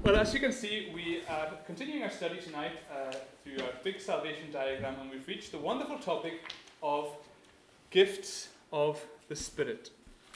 Well, as you can see, we are continuing our study tonight through our big salvation diagram, and we've reached the wonderful topic of gifts of the Spirit.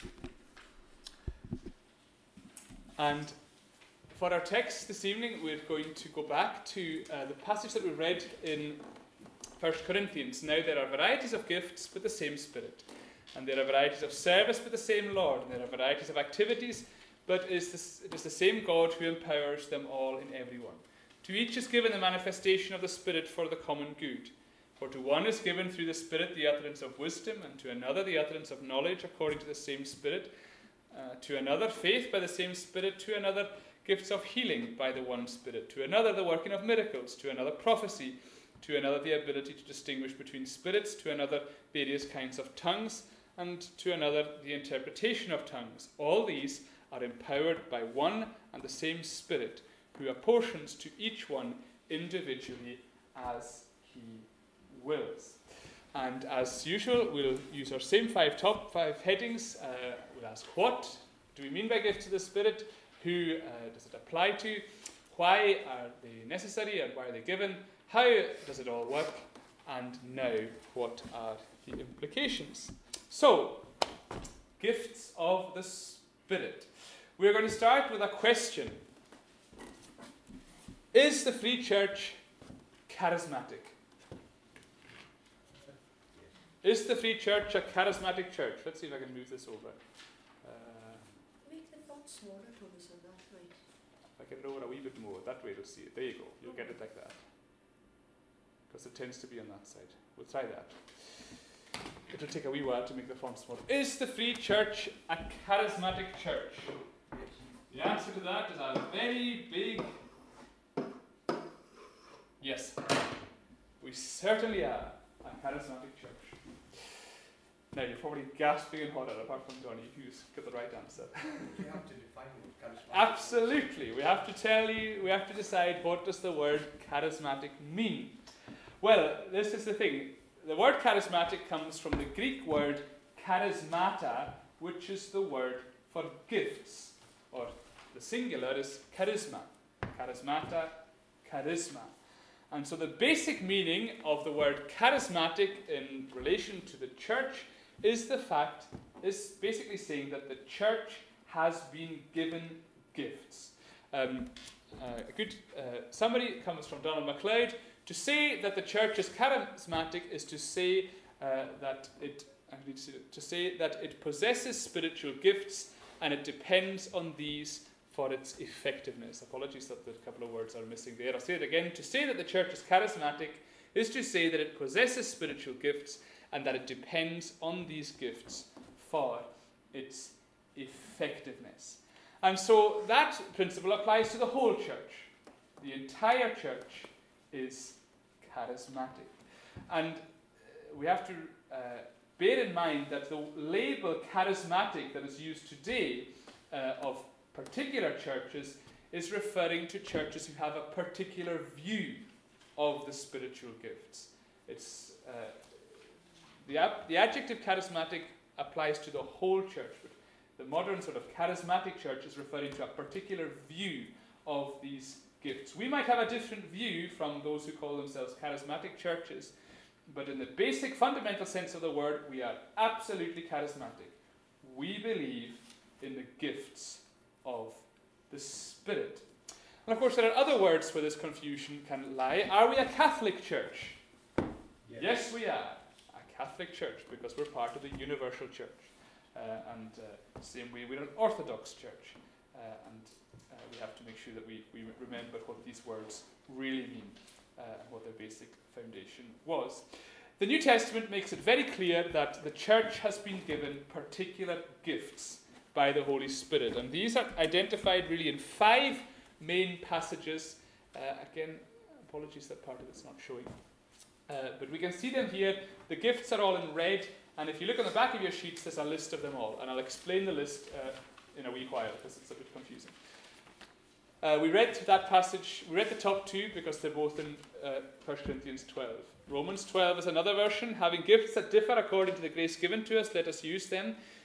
And for our text this evening, we're going to go back to the passage that we read in 1 Corinthians. Now, there are varieties of gifts, but the same Spirit. And there are varieties of service, but the same Lord. And there are varieties of activities, but it is the same God who empowers them all in everyone. To each is given the manifestation of the Spirit for the common good. For to one is given through the Spirit the utterance of wisdom, and to another the utterance of knowledge according to the same Spirit, to another faith by the same Spirit, to another gifts of healing by the one Spirit, to another the working of miracles, to another prophecy, to another the ability to distinguish between spirits, to another various kinds of tongues, and to another the interpretation of tongues. All these are empowered by one and the same Spirit, who apportions to each one individually as he wills. And as usual, we'll use our same top five headings. We'll ask, what do we mean by gifts of the Spirit? Who does it apply to? Why are they necessary and why are they given? How does it all work? And now, what are the implications? So, gifts of the Spirit. We're going to start with a question. Is the Free Church charismatic? Is the Free Church a charismatic church? Let's see if I can move this over. Make the font smaller, Thomas, on that way. If I can lower a wee bit more, that way it'll see it. There you go. You'll get it like that. Because it tends to be on that side. We'll try that. It'll take a wee while to make the font smaller. Is the Free Church a charismatic church? The answer to that is a very big yes. We certainly are a charismatic church. Now, you're probably gasping and hotter, apart from Johnny, who's got the right answer. You have to define charismatic. Absolutely. We have to decide, what does the word charismatic mean? Well, this is the thing. The word charismatic comes from the Greek word charismata, which is the word for gifts. Or the singular is charisma. Charismata, charisma. And so the basic meaning of the word charismatic in relation to the church is basically saying that the church has been given gifts. A good summary comes from Donald MacLeod. To say that the church is charismatic is to say that it possesses spiritual gifts and it depends on these for its effectiveness. Apologies that a couple of words are missing there. I'll say it again. To say that the church is charismatic is to say that it possesses spiritual gifts and that it depends on these gifts for its effectiveness. And so that principle applies to the whole church. The entire church is charismatic. And we have to bear in mind that the label charismatic that is used today of particular churches is referring to churches who have a particular view of the spiritual gifts. It's the adjective charismatic applies to the whole church, but the modern sort of charismatic church is referring to a particular view of these gifts. We might have a different view from those who call themselves charismatic churches, but in the basic fundamental sense of the word, we are absolutely charismatic. We believe in the gifts of the Spirit. And of course, there are other words where this confusion can lie. Are we a Catholic church? Yes, we are a Catholic church because we're part of the universal church. Same way we're an Orthodox church. We have to make sure that we remember what these words really mean and what their basic foundation was. The New Testament makes it very clear that the church has been given particular gifts by the Holy Spirit. And these are identified really in 5 main passages. Again, apologies that part of it's not showing. But we can see them here. The gifts are all in red. And if you look on the back of your sheets, there's a list of them all. And I'll explain the list in a wee while because it's a bit confusing. We read that passage. We read the top 2 because they're both in 1 Corinthians 12. Romans 12 is another version. Having gifts that differ according to the grace given to us, let us use them.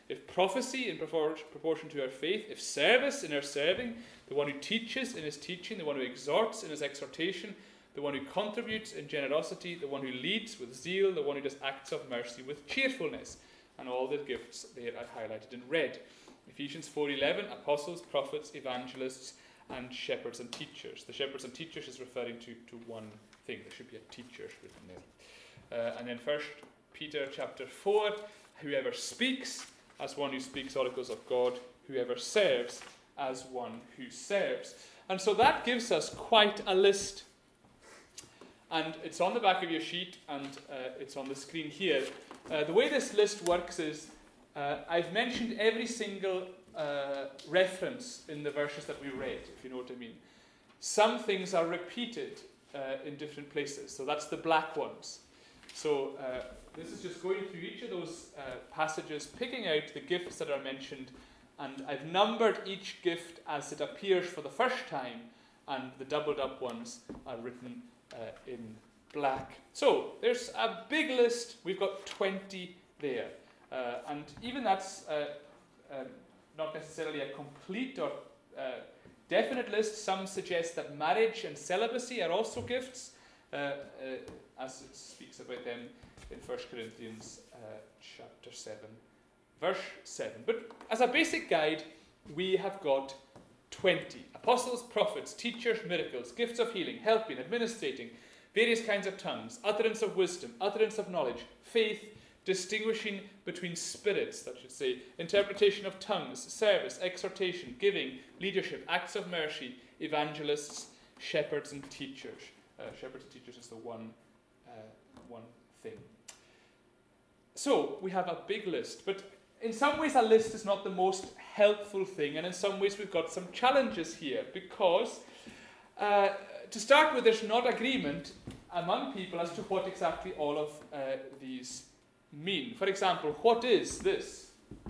If prophecy, in proportion to our faith. If service, in our serving. The one who teaches, in his teaching. The one who exhorts, in his exhortation. The one who contributes, in generosity. The one who leads, with zeal. The one who does acts of mercy, with cheerfulness. And all the gifts there I highlighted in red. Ephesians 4:11, apostles, prophets, evangelists, and shepherds and teachers. The shepherds and teachers is referring to one thing. There should be a teachers written there. And then 1 Peter chapter 4, whoever speaks as one who speaks oracles of God, whoever serves as one who serves. And so that gives us quite a list. And it's on the back of your sheet, and it's on the screen here. The way this list works is, I've mentioned every single reference in the verses that we read, if you know what I mean. Some things are repeated in different places, so that's the black ones. So this is just going through each of those passages, picking out the gifts that are mentioned, and I've numbered each gift as it appears for the first time, and the doubled up ones are written in black. So there's a big list. We've got 20 there. And even that's not necessarily a complete or definite list. Some suggest that marriage and celibacy are also gifts, as it speaks about them in 1 Corinthians chapter 7, verse 7. But as a basic guide, we have got 20. Apostles, prophets, teachers, miracles, gifts of healing, helping, administrating, various kinds of tongues, utterance of wisdom, utterance of knowledge, faith, distinguishing between spirits, that should say, interpretation of tongues, service, exhortation, giving, leadership, acts of mercy, evangelists, shepherds and teachers. Shepherds and teachers is the one thing. So we have a big list, but in some ways a list is not the most helpful thing, and in some ways we've got some challenges here, because to start with, there's not agreement among people as to what exactly all of these mean. For example, what is this?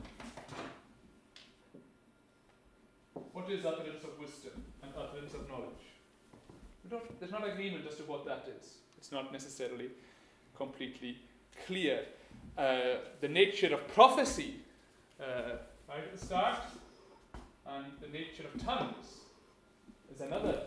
What is utterance of wisdom and utterance of knowledge? There's not agreement as to what that is. It's not necessarily completely clear. The nature of prophecy, right at the start, and the nature of tongues is another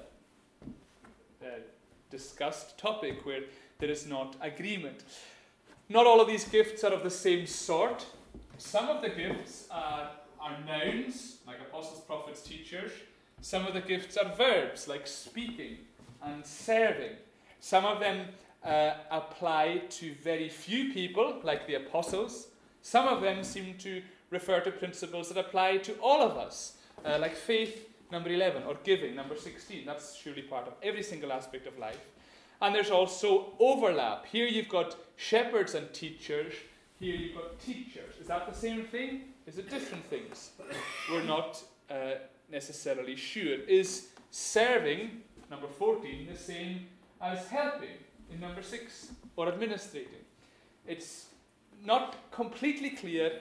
discussed topic where there is not agreement. Not all of these gifts are of the same sort. Some of the gifts are nouns, like apostles, prophets, teachers. Some of the gifts are verbs, like speaking and serving. Some of them apply to very few people, like the apostles. Some of them seem to refer to principles that apply to all of us, like faith, number 11, or giving, number 16. That's surely part of every single aspect of life. And there's also overlap. Here you've got shepherds and teachers. Here you've got teachers. Is that the same thing? Is it different things? We're not necessarily sure. Is serving, number 14, the same as helping in number 6, or administrating? It's not completely clear,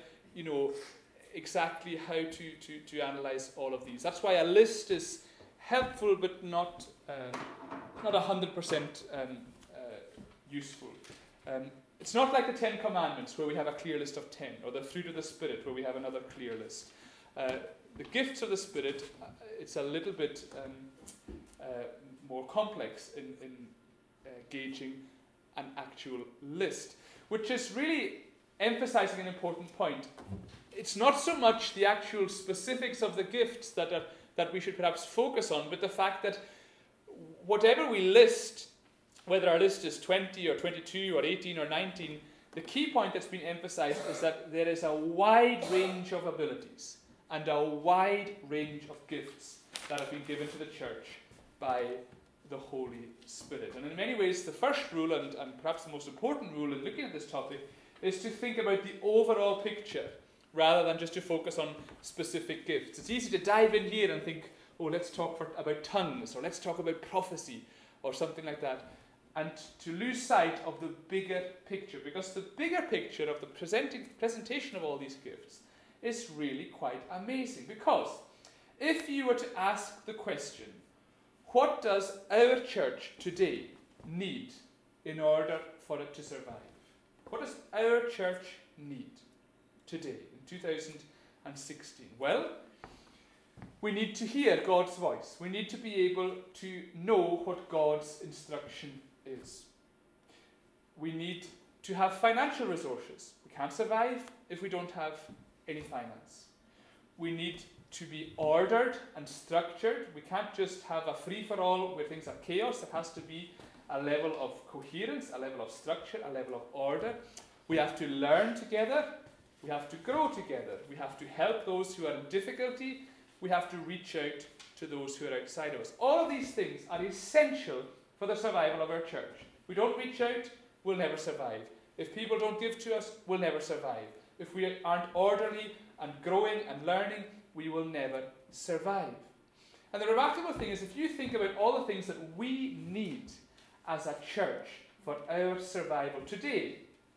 exactly how to analyze all of these. That's why a list is helpful, but not 100% useful. It's not like the 10 Commandments, where we have a clear list of 10, or the fruit of the Spirit, where we have another clear list. The gifts of the Spirit, it's a little bit more complex in gauging an actual list, which is really emphasizing an important point. It's not so much the actual specifics of the gifts that we should perhaps focus on, but the fact that whatever we list, whether our list is 20 or 22 or 18 or 19, the key point that's been emphasized is that there is a wide range of abilities and a wide range of gifts that have been given to the church by the Holy Spirit. And in many ways, the first rule, and perhaps the most important rule in looking at this topic, is to think about the overall picture rather than just to focus on specific gifts. It's easy to dive in here and think, let's talk about tongues, or let's talk about prophecy, or something like that, and to lose sight of the bigger picture, because the bigger picture of the presentation of all these gifts is really quite amazing. Because if you were to ask the question, what does our church today need in order for it to survive? What does our church need today, in 2016? Well, we need to hear God's voice. We need to be able to know what God's instruction is. We need to have financial resources. We can't survive if we don't have any finance. We need to be ordered and structured. We can't just have a free-for-all where things are chaos. There has to be a level of coherence, a level of structure, a level of order. We have to learn together. We have to grow together. We have to help those who are in difficulty. We have to reach out to those who are outside of us. All of these things are essential for the survival of our church. If we don't reach out, we'll never survive. If people don't give to us, we'll never survive. If we aren't orderly and growing and learning, we will never survive. And the remarkable thing is, if you think about all the things that we need as a church for our survival today,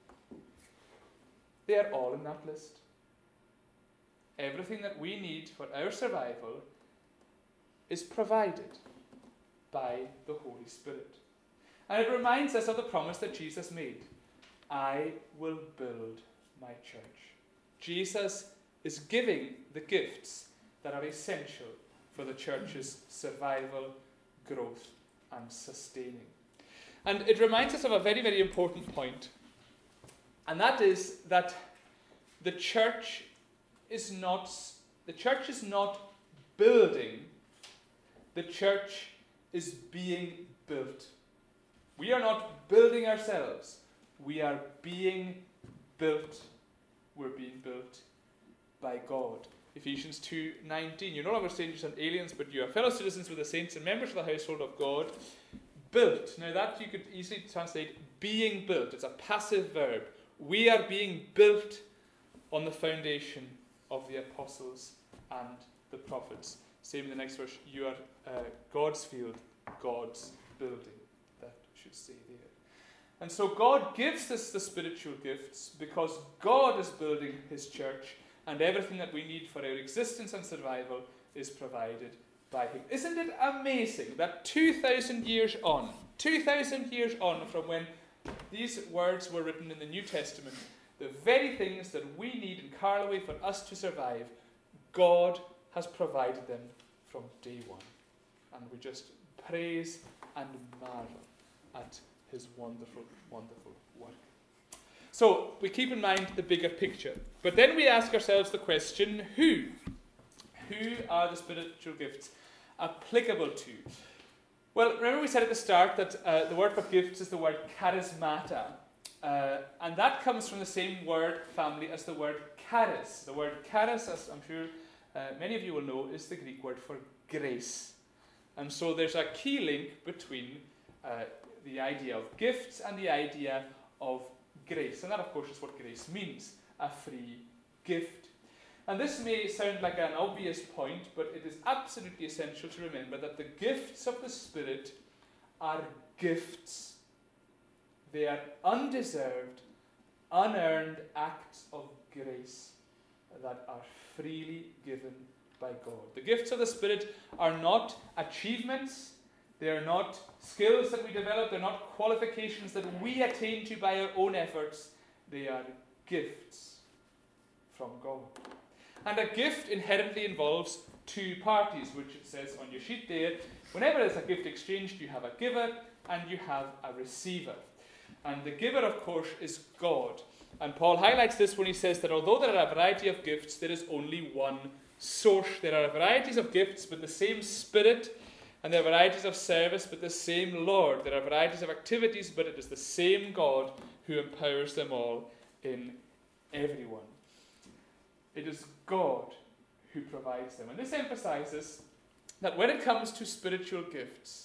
they are all in that list. Everything that we need for our survival is provided by the Holy Spirit. And it reminds us of the promise that Jesus made. I will build my church. Jesus is giving the gifts that are essential for the church's survival, growth, and sustaining. And it reminds us of a very, very important point. And that is that the church is not building, the church is being built. We are not building ourselves. We are being built. We're being built by God. Ephesians 2:19. You're no longer strangers and aliens, but you are fellow citizens with the saints and members of the household of God. Built. Now that you could easily translate being built. It's a passive verb. We are being built on the foundation of the apostles and the prophets. Same in the next verse. You are God's field, God's building. That should say there. And so God gives us the spiritual gifts because God is building his church, and everything that we need for our existence and survival is provided by him. Isn't it amazing that 2,000 years on from when these words were written in the New Testament, the very things that we need in Carloway for us to survive, God has provided them from day one. And we just praise and marvel at his wonderful, wonderful work. So we keep in mind the bigger picture. But then we ask ourselves the question, who? Who are the spiritual gifts applicable to? Well, remember we said at the start that the word for gifts is the word charismata. And that comes from the same word family as the word charis. The word charis, as I'm sure many of you will know, is the Greek word for grace. And so there's a key link between the idea of gifts and the idea of grace. And that, of course, is what grace means, a free gift. And this may sound like an obvious point, but it is absolutely essential to remember that the gifts of the Spirit are gifts. They are undeserved, unearned acts of grace that are freely given by God. The gifts of the Spirit are not achievements. They are not skills that we develop. They're not qualifications that we attain to by our own efforts. They are gifts from God. And a gift inherently involves two parties, which it says on your sheet there. Whenever there's a gift exchanged, you have a giver and you have a receiver. And the giver, of course, is God. And Paul highlights this when he says that although there are a variety of gifts, there is only one source. There are varieties of gifts, but the same Spirit. And there are varieties of service, but the same Lord. There are varieties of activities, but it is the same God who empowers them all in everyone. It is God who provides them. And this emphasizes that when it comes to spiritual gifts,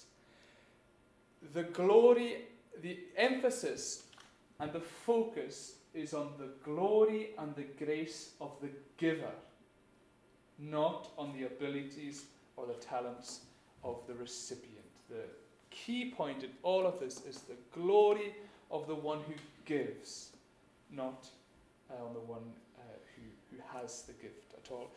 the glory, the emphasis and the focus is on the glory and the grace of the giver, not on the abilities or the talents of the recipient. The key point in all of this is the glory of the one who gives, not on the one who has the gift at all.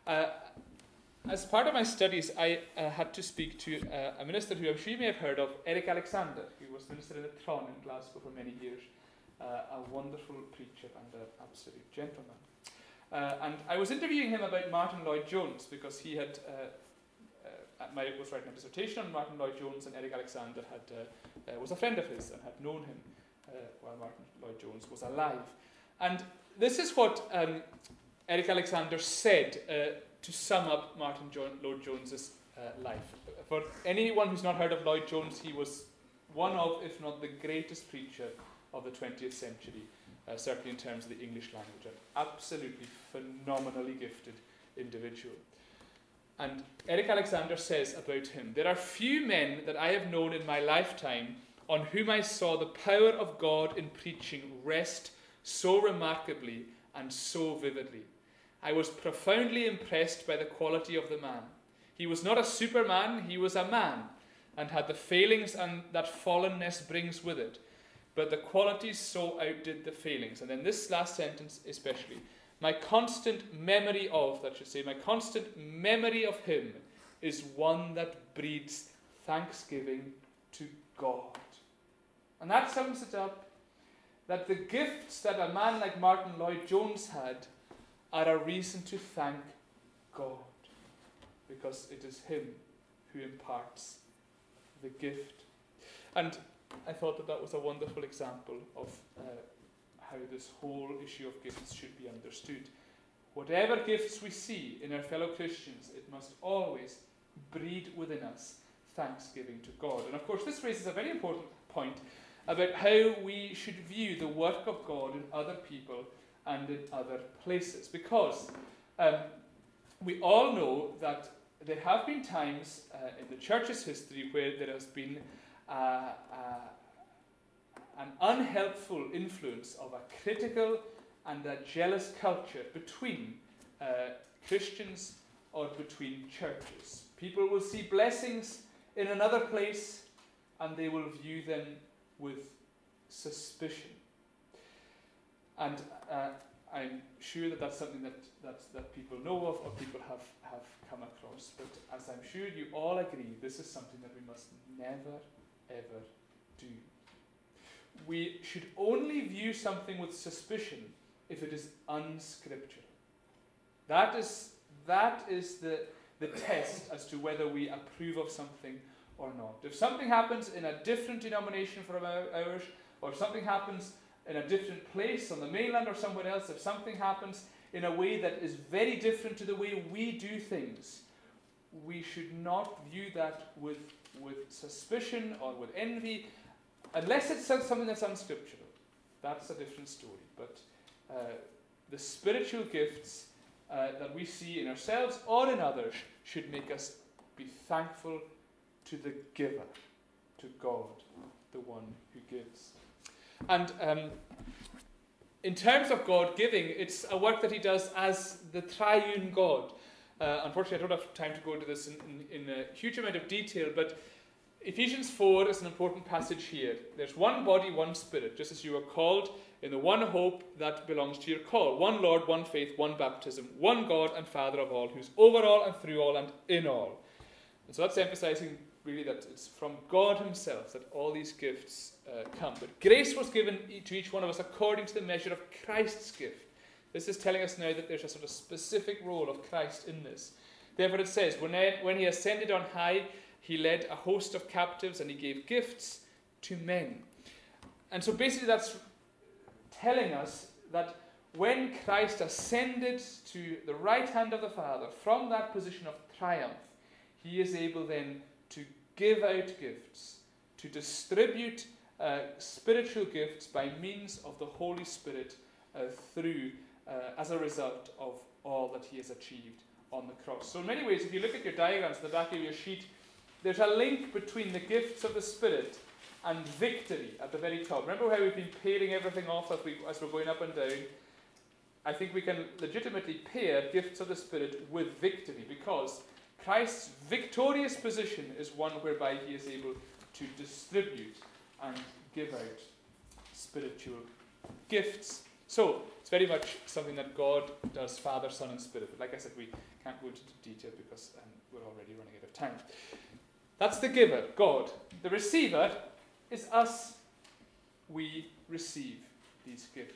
As part of my studies, I had to speak to a minister who I'm sure you may have heard of, Eric Alexander, who was minister in the Tron in Glasgow for many years, a wonderful preacher and an absolute gentleman. And I was interviewing him about Martin Lloyd-Jones because he had was writing a dissertation on Martin Lloyd-Jones, and Eric Alexander was a friend of his and had known him while Martin Lloyd-Jones was alive. And this is what Eric Alexander said to sum up Martin Lloyd-Jones's life. For anyone who's not heard of Lloyd-Jones, he was one of, if not the greatest preacher of the 20th century, certainly in terms of the English language. An absolutely phenomenally gifted individual. And Eric Alexander says about him, "There are few men that I have known in my lifetime on whom I saw the power of God in preaching rest so remarkably and so vividly. I was profoundly impressed by the quality of the man. He was not a superman, he was a man, and had the failings and that fallenness brings with it. But the qualities so outdid the failings." And then this last sentence especially, my constant memory of him is one that breeds thanksgiving to God. And that sums it up, that the gifts that a man like Martin Lloyd-Jones had are a reason to thank God, because it is him who imparts the gift. And I thought that was a wonderful example of how this whole issue of gifts should be understood. Whatever gifts we see in our fellow Christians, it must always breed within us thanksgiving to God. And of course, this raises a very important point about how we should view the work of God in other people and in other places. Because we all know that there have been times in the church's history where there has been an unhelpful influence of a critical and a jealous culture between Christians or between churches. People will see blessings in another place and they will view them with suspicion. And I'm sure that that's something that people know of or people have come across. But as I'm sure you all agree, this is something that we must never, ever do. We should only view something with suspicion if it is unscriptural. That is the test as to whether we approve of something or not. If something happens in a different denomination from ours, or something happens in a different place on the mainland or somewhere else, if something happens in a way that is very different to the way we do things, we should not view that with suspicion or with envy, unless it's something that's unscriptural. That's a different story. But the spiritual gifts that we see in ourselves or in others should make us be thankful to the giver, to God, the one who gives. And in terms of God giving, it's a work that he does as the triune God. Unfortunately, I don't have time to go into this in a huge amount of detail, but Ephesians 4 is an important passage here. There's one body, one spirit, just as you are called in the one hope that belongs to your call. One Lord, one faith, one baptism, one God and Father of all, who's over all and through all and in all. And so that's emphasizing really that it's from God himself that all these gifts come. But grace was given to each one of us according to the measure of Christ's gift. This is telling us now that there's a sort of specific role of Christ in this. Therefore it says, when he ascended on high, he led a host of captives and he gave gifts to men. And so basically that's telling us that when Christ ascended to the right hand of the Father, from that position of triumph, he is able then to give out gifts, to distribute spiritual gifts by means of the Holy Spirit as a result of all that he has achieved on the cross. So in many ways, if you look at your diagrams at the back of your sheet, there's a link between the gifts of the Spirit and victory at the very top. Remember how we've been pairing everything off as we're going up and down? I think we can legitimately pair gifts of the Spirit with victory, because Christ's victorious position is one whereby he is able to distribute and give out spiritual gifts. So, it's very much something that God does, Father, Son, and Spirit. But like I said, we can't go into detail because we're already running out of time. That's the giver, God. The receiver is us. We receive these gifts.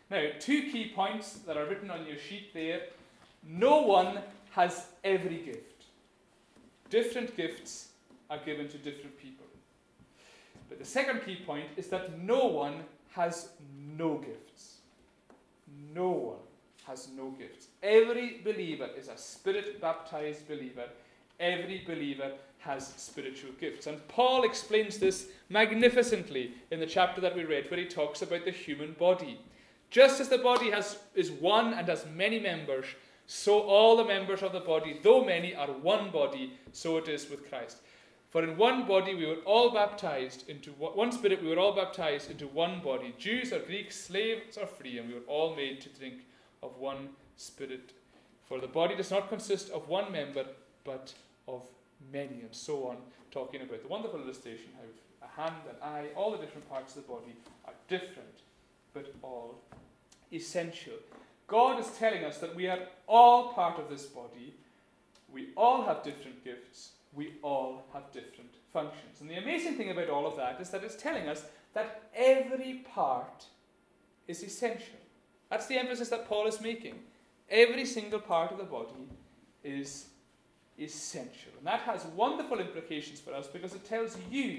Now, 2 key points that are written on your sheet there. No one has every gift. Different gifts are given to different people. But the second key point is that no one has no gifts. No one has no gifts. Every believer is a Spirit-baptized believer. Every believer has spiritual gifts. And Paul explains this magnificently in the chapter that we read, where he talks about the human body. Just as the body is one and has many members, so all the members of the body, though many, are one body, so it is with Christ. For in one body we were all baptized into one Spirit, we were all baptized into one body, Jews or Greeks, slaves or free, and we were all made to drink of one Spirit. For the body does not consist of one member, but of many, and so on, talking about the wonderful illustration how a hand, an eye, all the different parts of the body are different, but all essential. God is telling us that we are all part of this body. We all have different gifts. We all have different functions. And the amazing thing about all of that is that it's telling us that every part is essential. That's the emphasis that Paul is making. Every single part of the body is essential. And that has wonderful implications for us, because it tells you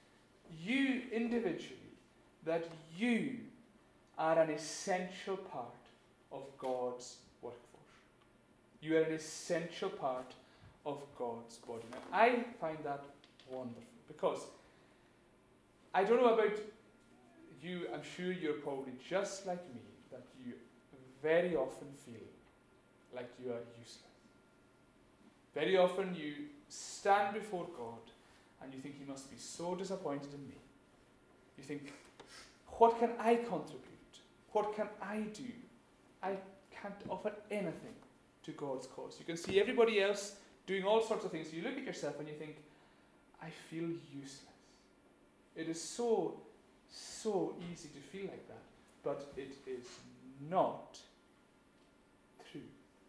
individually, that you are an essential part of God's workforce. You are an essential part of God's body. Now, I find that wonderful, because I don't know about you, I'm sure you're probably just like me, that you very often feel like you are useless. Very often you stand before God and you think He must be so disappointed in me. You think, what can I contribute? What can I do? I can't offer anything to God's cause. You can see everybody else doing all sorts of things. You look at yourself and you think, I feel useless. It is so easy to feel like that, but it is not true.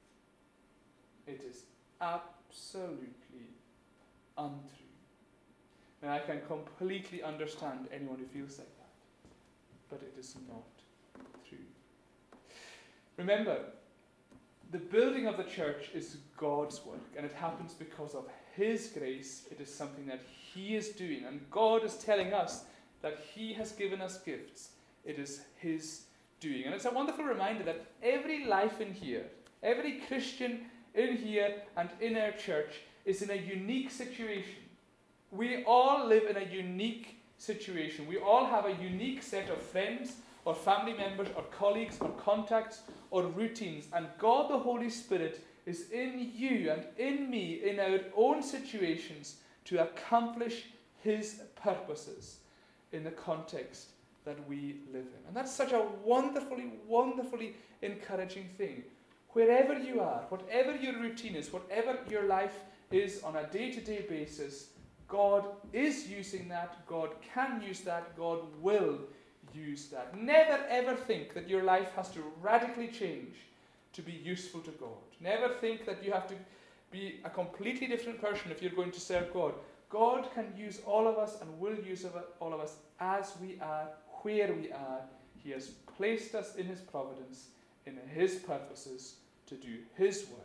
It is absolutely untrue. Now, I can completely understand anyone who feels like that, but it is not true. Remember, the building of the church is God's work, and it happens because of His grace. It is something that He is doing, and God is telling us that He has given us gifts. It is His doing. And it's a wonderful reminder that every life in here, every Christian in here and in our church is in a unique situation. We all live in a unique situation. We all have a unique set of friends or family members or colleagues or contacts or routines. And God the Holy Spirit is in you and in me in our own situations to accomplish His purposes in the context that we live in. And that's such a wonderfully, wonderfully encouraging thing. Wherever you are, whatever your routine is, whatever your life is on a day-to-day basis, God is using that, God can use that, God will use that. Never ever think that your life has to radically change to be useful to God. Never think that you have to be a completely different person if you're going to serve God. God can use all of us and will use all of us as we are, where we are. He has placed us in His providence, in His purposes to do His work.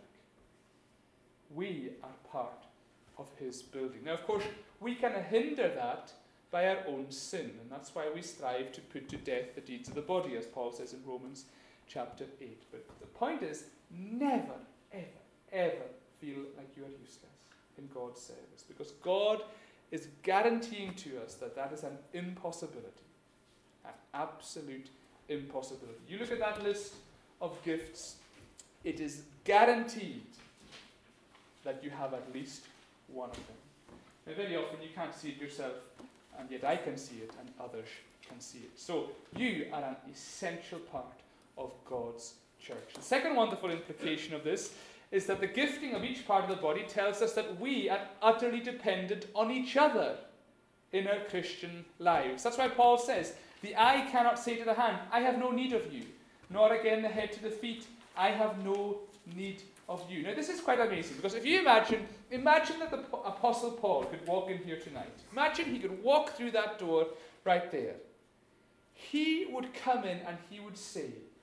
We are part of His building. Now, of course, we can hinder that by our own sin, and that's why we strive to put to death the deeds of the body, as Paul says in Romans chapter 8. But the point is, never, ever, ever feel like you are useless in God's service, because God is guaranteeing to us that that is an impossibility, an absolute impossibility. You look at that list of gifts, it is guaranteed that you have at least one of them. Now, very often you can't see it yourself, and yet I can see it and others can see it. So you are an essential part of God's church. The second wonderful implication of this is that the gifting of each part of the body tells us that we are utterly dependent on each other in our Christian lives. That's why Paul says, the eye cannot say to the hand, I have no need of you, nor again the head to the feet, I have no need of you. Now, this is quite amazing, because if you imagine that the Apostle Paul could walk in here tonight. Imagine he could walk through that door right there. He would come in and he would say,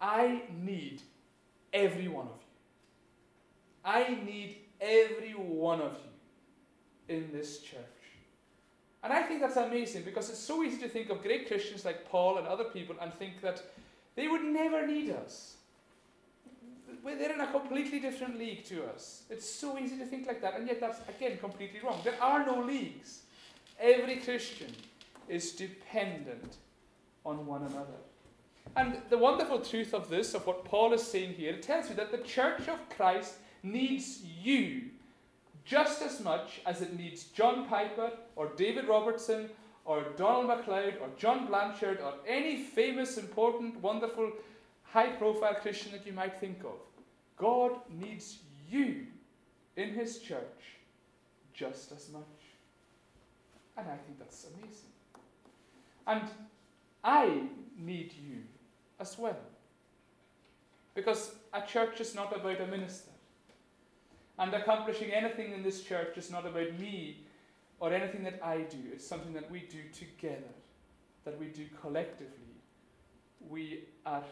I need every one of you. I need every one of you in this church. And I think that's amazing, because it's so easy to think of great Christians like Paul and other people and think that they would never need us. They're in a completely different league to us. It's so easy to think like that, and yet that's, again, completely wrong. There are no leagues. Every Christian is dependent on one another. And the wonderful truth of this, of what Paul is saying here, it tells you that the church of Christ needs you just as much as it needs John Piper or David Robertson or Donald MacLeod or John Blanchard or any famous, important, wonderful, high-profile Christian that you might think of. God needs you in his church just as much. And I think that's amazing. And I need you as well. Because a church is not about a minister. And accomplishing anything in this church is not about me or anything that I do. It's something that we do together, that we do collectively. We are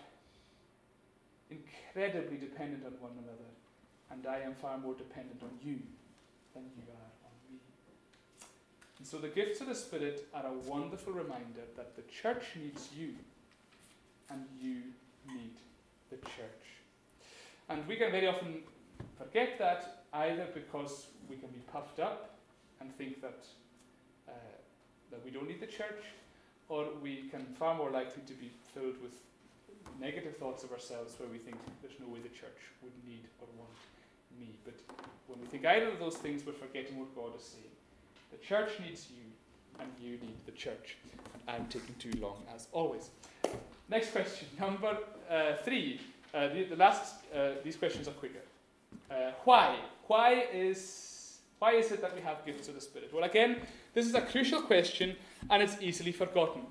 incredibly dependent on one another, and I am far more dependent on you than you are on me. And so the gifts of the Spirit are a wonderful reminder that the church needs you, and you need the church. And we can very often forget that, either because we can be puffed up and think that we don't need the church, or we can far more likely to be filled with negative thoughts of ourselves, where we think there's no way the church would need or want me. But when we think either of those things, we're forgetting what God is saying. The church needs you, and you need the church. And I'm taking too long, as always. Next question, number 3. These questions are quicker. Why? Why is it that we have gifts of the Spirit? Well, again, this is a crucial question, and it's easily forgotten.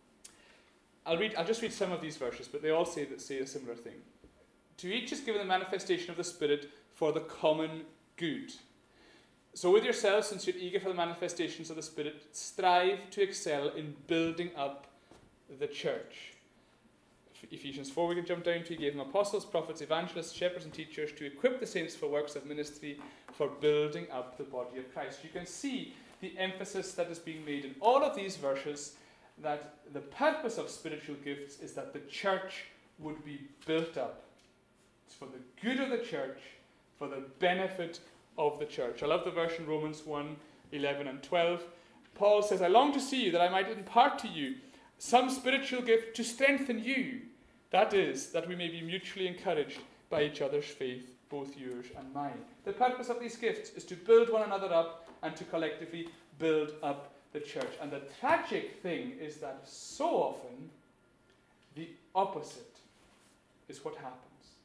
I'll just read some of these verses, but they all say a similar thing. To each is given the manifestation of the Spirit for the common good. So with yourselves, since you're eager for the manifestations of the Spirit, strive to excel in building up the church. Ephesians 4, we can jump down to. He gave them apostles, prophets, evangelists, shepherds, and teachers to equip the saints for works of ministry, for building up the body of Christ. You can see the emphasis that is being made in all of these verses, that the purpose of spiritual gifts is that the church would be built up. It's for the good of the church, for the benefit of the church. I love the verse in Romans 1, 11 and 12. Paul says, I long to see you, that I might impart to you some spiritual gift to strengthen you. That is, that we may be mutually encouraged by each other's faith, both yours and mine. The purpose of these gifts is to build one another up and to collectively build up the church. And the tragic thing is that so often the opposite is what happens.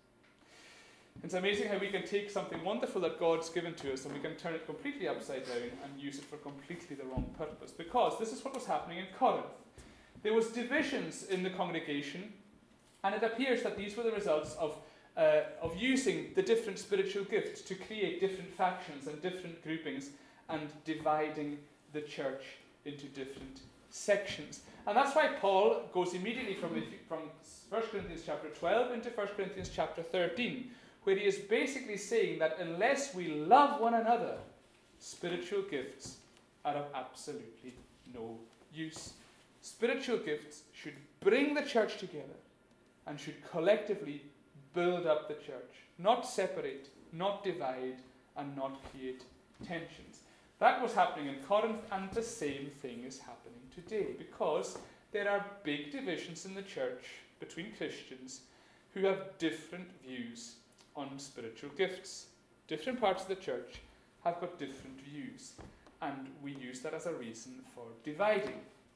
It's amazing how we can take something wonderful that God's given to us and we can turn it completely upside down and use it for completely the wrong purpose. Because this is what was happening in Corinth. There was divisions in the congregation, and it appears that these were the results of using the different spiritual gifts to create different factions and different groupings and dividing the church into different sections. And that's why Paul goes immediately from 1 Corinthians chapter 12 into 1 Corinthians chapter 13, where he is basically saying that unless we love one another, spiritual gifts are of absolutely no use. Spiritual gifts should bring the church together and should collectively build up the church, not separate, not divide, and not create tensions. That was happening in Corinth, and the same thing is happening today, because there are big divisions in the church between Christians who have different views on spiritual gifts. Different parts of the church have got different views, and we use that as a reason for dividing.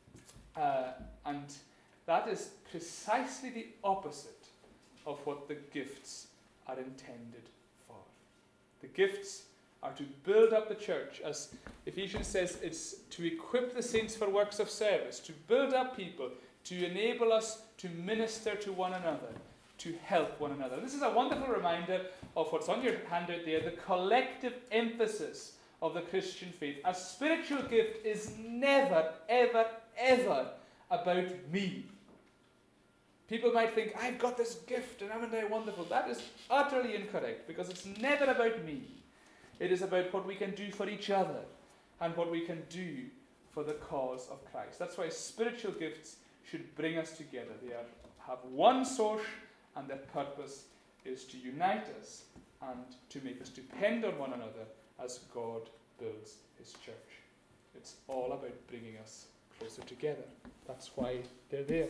And that is precisely the opposite of what the gifts are intended for. The gifts are to build up the church. As Ephesians says, it's to equip the saints for works of service, to build up people, to enable us to minister to one another, to help one another. This is a wonderful reminder of what's on your handout there, the collective emphasis of the Christian faith. A spiritual gift is never, ever, ever about me. People might think, I've got this gift and haven't I wonderful? That is utterly incorrect, because it's never about me. It is about what we can do for each other and what we can do for the cause of Christ. That's why spiritual gifts should bring us together. They have one source, and their purpose is to unite us and to make us depend on one another as God builds his church. It's all about bringing us closer together. That's why they're there.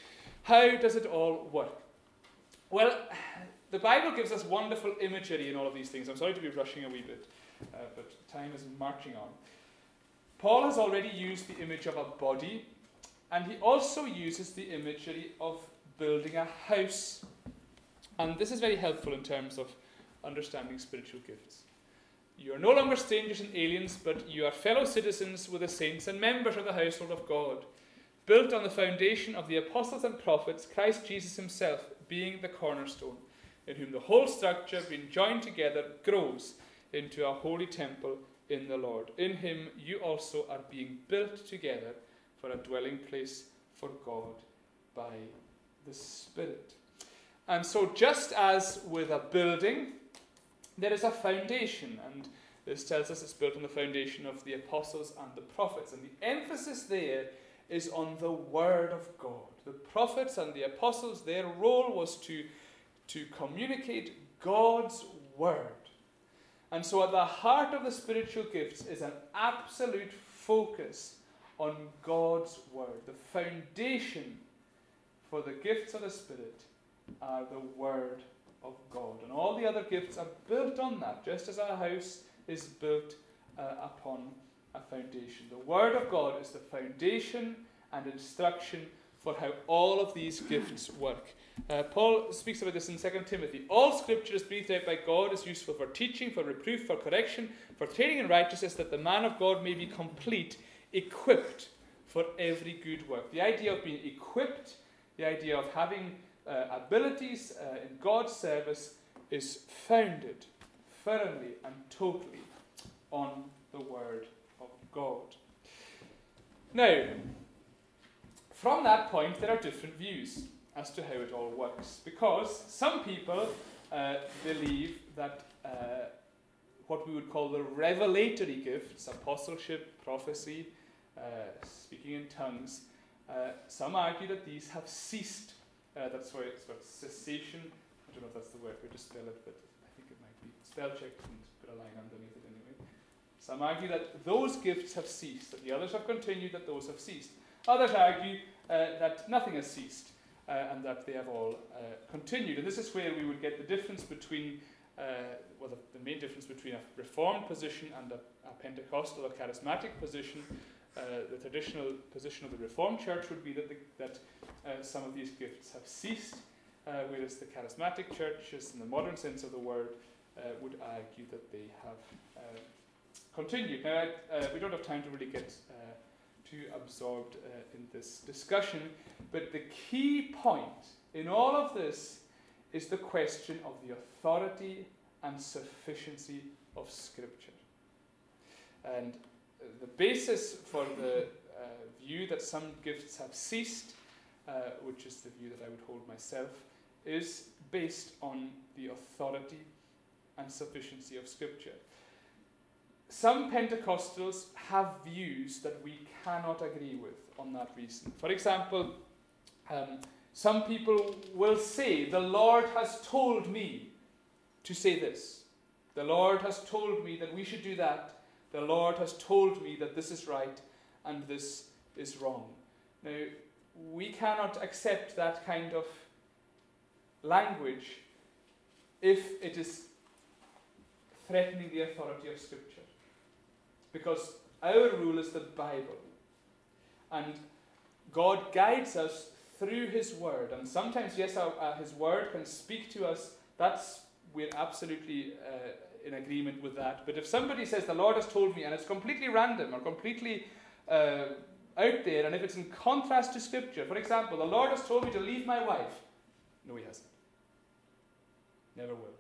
How does it all work? Well, the Bible gives us wonderful imagery in all of these things. I'm sorry to be rushing a wee bit, but time is marching on. Paul has already used the image of a body, and he also uses the imagery of building a house. And this is very helpful in terms of understanding spiritual gifts. You are no longer strangers and aliens, but you are fellow citizens with the saints and members of the household of God, built on the foundation of the apostles and prophets, Christ Jesus himself being the cornerstone, in whom the whole structure, being joined together, grows into a holy temple in the Lord. In him you also are being built together for a dwelling place for God by the Spirit. And so just as with a building, there is a foundation, and this tells us it's built on the foundation of the apostles and the prophets. And the emphasis there is on the Word of God. The prophets and the apostles, their role was to communicate God's Word. And so at the heart of the spiritual gifts is an absolute focus on God's Word. The foundation for the gifts of the Spirit are the Word of God. And all the other gifts are built on that, just as a house is built upon a foundation. The Word of God is the foundation and instruction for how all of these gifts work. Paul speaks about this in 2 Timothy. All scripture is breathed out by God, is useful for teaching, for reproof, for correction, for training in righteousness, that the man of God may be complete, equipped for every good work. The idea of being equipped, the idea of having abilities in God's service is founded firmly and totally on the Word of God. Now, from that point, there are different views as to how it all works, because some people believe that what we would call the revelatory gifts, apostleship, prophecy, speaking in tongues, some argue that these have ceased. That's why it's got cessation. I don't know if that's the word way to spell it, but I think it might be. Spell check and put a line underneath it anyway. Some argue that those gifts have ceased, that the others have continued, that those have ceased. Others argue that nothing has ceased, and that they have all continued. And this is where we would get the difference between, the main difference between a Reformed position and a Pentecostal or charismatic position. The traditional position of the Reformed Church would be that some of these gifts have ceased, whereas the charismatic churches, in the modern sense of the word, would argue that they have continued. Now, we don't have time to really get too absorbed in this discussion, but the key point in all of this is the question of the authority and sufficiency of Scripture. And the basis for the view that some gifts have ceased, which is the view that I would hold myself, is based on the authority and sufficiency of Scripture. Some Pentecostals have views that we cannot agree with on that reason. For example, some people will say, the Lord has told me to say this. The Lord has told me that we should do that. The Lord has told me that this is right and this is wrong. Now, we cannot accept that kind of language if it is threatening the authority of Scripture. Because our rule is the Bible. And God guides us through His Word. And sometimes, yes, His Word can speak to us. We're absolutely in agreement with that. But if somebody says, the Lord has told me, and it's completely random or completely out there, and if it's in contrast to Scripture, for example, the Lord has told me to leave my wife. No, He hasn't. Never will.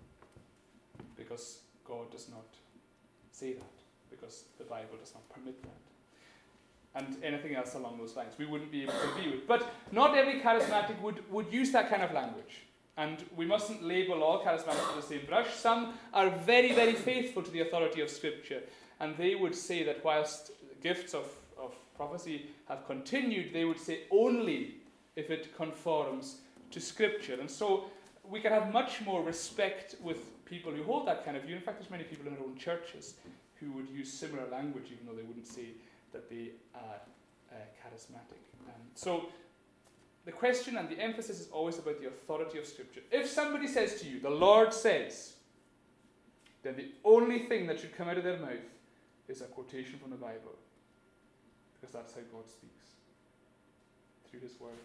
Because God does not say that. Because the Bible does not permit that. and anything else along those lines. We wouldn't be able to view it. But not every charismatic would use that kind of language. And we mustn't label all charismatics with the same brush. Some are very, very faithful to the authority of Scripture. And they would say that whilst gifts of prophecy have continued, they would say only if it conforms to Scripture. And so we can have much more respect with people who hold that kind of view. In fact, there's many people in our own churches who would use similar language, even though they wouldn't say that they are charismatic. So the question and the emphasis is always about the authority of Scripture. If somebody says to you, the Lord says, then the only thing that should come out of their mouth is a quotation from the Bible. Because that's how God speaks. Through His Word.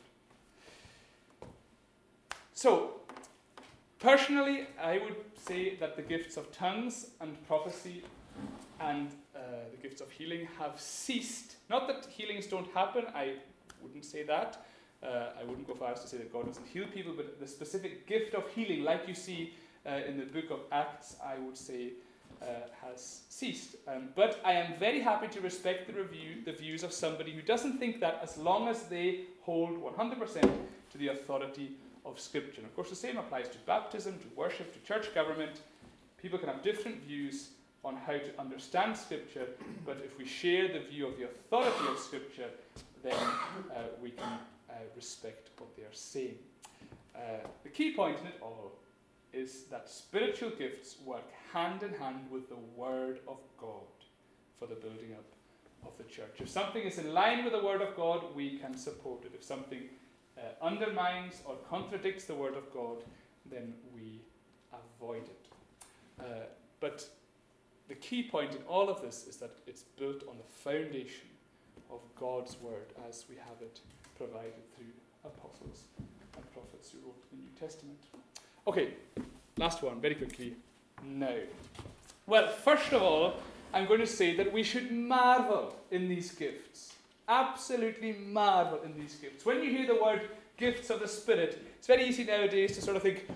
So, personally, I would say that the gifts of tongues and prophecy and the gifts of healing have ceased. Not that healings don't happen, I wouldn't say that. I wouldn't go far as to say that God doesn't heal people, but the specific gift of healing, like you see in the book of Acts, I would say has ceased. But I am very happy to respect the views of somebody who doesn't think that, as long as they hold 100% to the authority of Scripture. And of course, the same applies to baptism, to worship, to church government. People can have different views on how to understand Scripture, but if we share the view of the authority of Scripture, then we can respect what they are saying. The key point in it all is that spiritual gifts work hand in hand with the Word of God for the building up of the church. If something is in line with the Word of God, we can support it. If something undermines or contradicts the Word of God, then we avoid it. But the key point in all of this is that it's built on the foundation of God's Word as we have it provided through apostles and prophets who wrote the New Testament. Okay, last one, very quickly. Now, well, first of all, I'm going to say that we should marvel in these gifts. Absolutely marvel in these gifts. When you hear the word gifts of the Spirit, it's very easy nowadays to sort of think,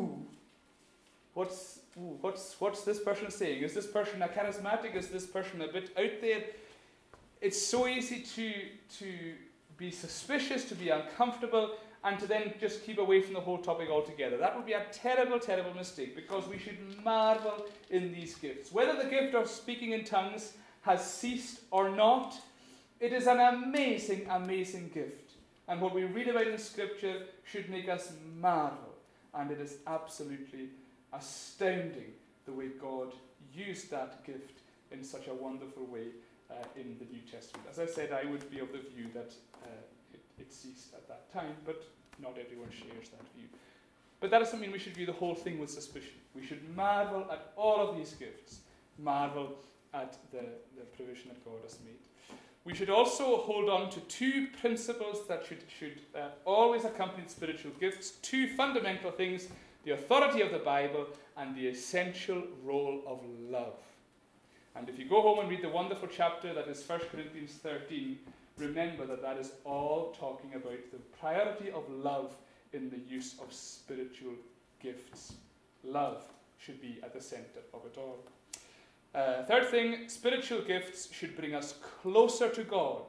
what's this person saying? Is this person a charismatic? Is this person a bit out there? It's so easy to be suspicious, to be uncomfortable, and to then just keep away from the whole topic altogether. That would be a terrible, terrible mistake, because we should marvel in these gifts. Whether the gift of speaking in tongues has ceased or not, it is an amazing, amazing gift. And what we read about in Scripture should make us marvel. And it is absolutely astounding the way God used that gift in such a wonderful way in the New Testament. As I said, I would be of the view that it ceased at that time, but not everyone shares that view. But that doesn't mean we should view the whole thing with suspicion. We should marvel at all of these gifts, marvel at the provision that God has made. We should also hold on to two principles that should always accompany spiritual gifts, two fundamental things: the authority of the Bible and the essential role of love. And if you go home and read the wonderful chapter that is 1 Corinthians 13, remember that is all talking about the priority of love in the use of spiritual gifts. Love should be at the center of it all. Third thing, spiritual gifts should bring us closer to God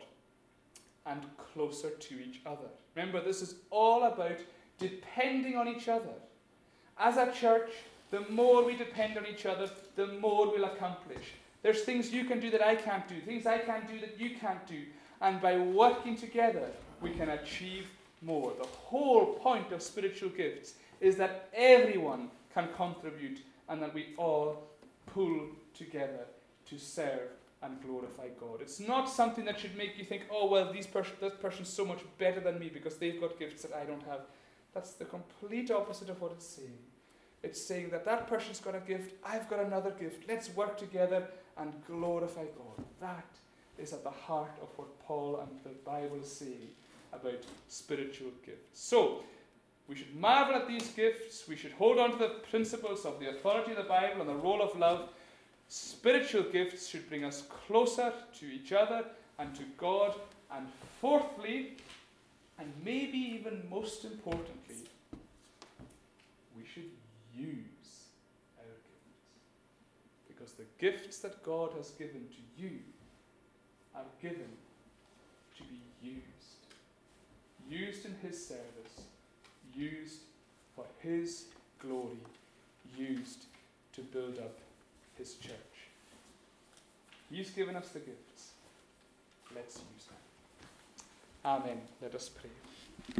and closer to each other. Remember, this is all about depending on each other. As a church, the more we depend on each other, the more we'll accomplish. There's things you can do that I can't do, things I can't do that you can't do. And by working together, we can achieve more. The whole point of spiritual gifts is that everyone can contribute and that we all pull together to serve and glorify God. It's not something that should make you think, oh, well, this person's so much better than me because they've got gifts that I don't have. That's the complete opposite of what it's saying. It's saying that person's got a gift, I've got another gift. Let's work together and glorify God. That is at the heart of what Paul and the Bible is saying about spiritual gifts. So, we should marvel at these gifts. We should hold on to the principles of the authority of the Bible and the role of love. Spiritual gifts should bring us closer to each other and to God. And fourthly, and maybe even most importantly, we should use our gifts. Because the gifts that God has given to you are given to be used in His service, used for His glory, used to build up His church. He's given us the gifts. Let's use them. Amen. Let us pray.